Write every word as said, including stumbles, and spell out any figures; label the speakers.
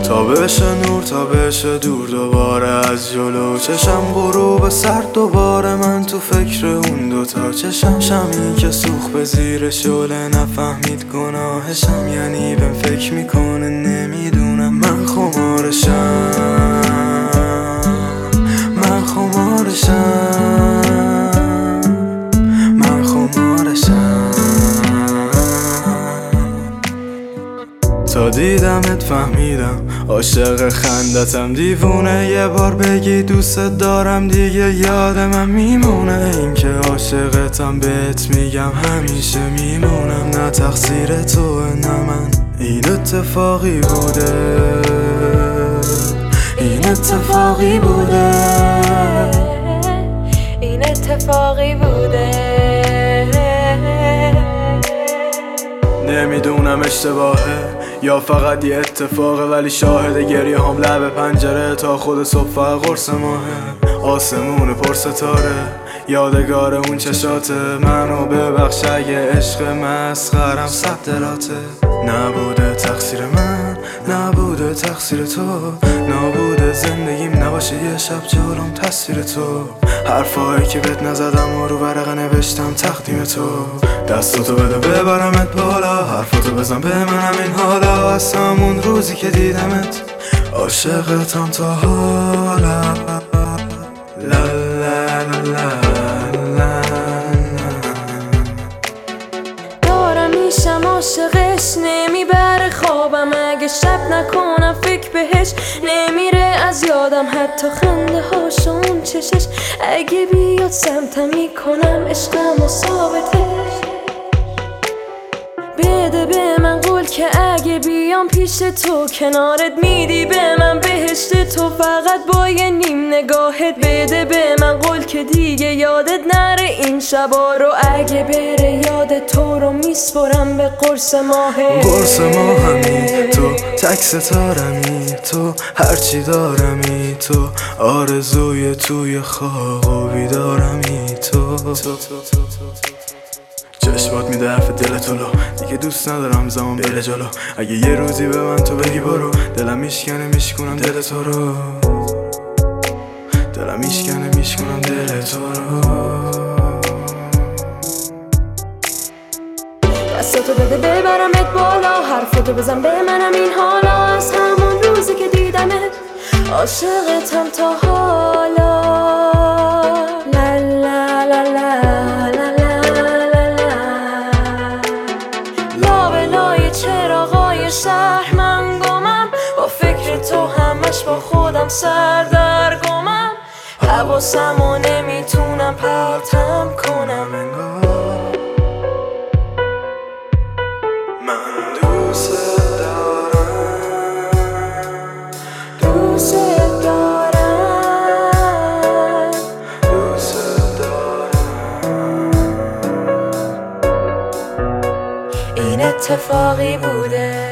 Speaker 1: تا بشه نور تا بشه دور دوباره از جلو چشم غروب سر دوباره من تو فکر اون دوتا چشم شمی که سوخ به زیر شعله نفهمید گناهشم یعنی بهم فکر میکنه نمیدونم من خمارشم من خمارشم من خمارشم تا دیدمت فهمیدم عاشق خندتم دیوونه یه بار بگی دوست دارم دیگه یاد من میمونه این که عاشقتم بهت میگم همیشه میمونم نه تقصیر تو نه من این اتفاقی بوده این اتفاقی بوده
Speaker 2: این اتفاقی بوده
Speaker 1: نمیدونم اشتباهه یا فقط یه اتفاقه ولی شاهد گریه هم لب پنجره تا خود صبح قرص ماهه آسمون پر ستاره یادگار اون چشاته منو ببخش اگه عشق مسخرم صد دلاته نبوده تقصیر من نبوده تقصیر تو نبوده زندگیم نباشه یه شب جلوم تصویر تو حرفایی که بهت نزدم و رو ورقه نوشتم تقدیم تو دستاتو بده ببرمت بالا حرفاتو بزن به منم این حالا از همون روزی که دیدمت عاشقتم تا حالا لا لا لا لا
Speaker 2: دارم میشم عاشقش نمیبره خوابم اگه شب نکنم فکر بهش نمیره از یادم حتی خنده هاش اون چشش اگه بیاد سمتم میکنم عشقم و ثابتش بده به من قول که اگه بیام پیش تو کنارت میدی به من بهشت تو فقط با یه نیم نگاهت بده به من قول که دیگه یادت نره این شبا رو اگه بره یاد تو رو میسپرم به قرص ماهه
Speaker 1: قرص ماهمی تو تک ستارمی تو هرچی دارمی تو آرزوی توی خواب و بیدارمی تو چشمات میده حرف دلت لو دیگه دوست ندارم زمان بره جلو اگه یه روزی به من تو بگی برو دلم میشکنه میشکنم دل تو رو دلم میشکنه میشکنم دل تو رو
Speaker 2: دستاتو بده ببرمت بالا حرفتو بزن به منم این حالا از همون روزی که دیدمت عاشقتم تا حالا لا لا لا لا شهر من گمم با فکر تو همش با خودم سردرگمم حواسمو نمیتونم پرتم کنم انگار
Speaker 1: من دوست دارم
Speaker 2: دوست دارم
Speaker 1: دوست دارم
Speaker 2: این اتفاقی بوده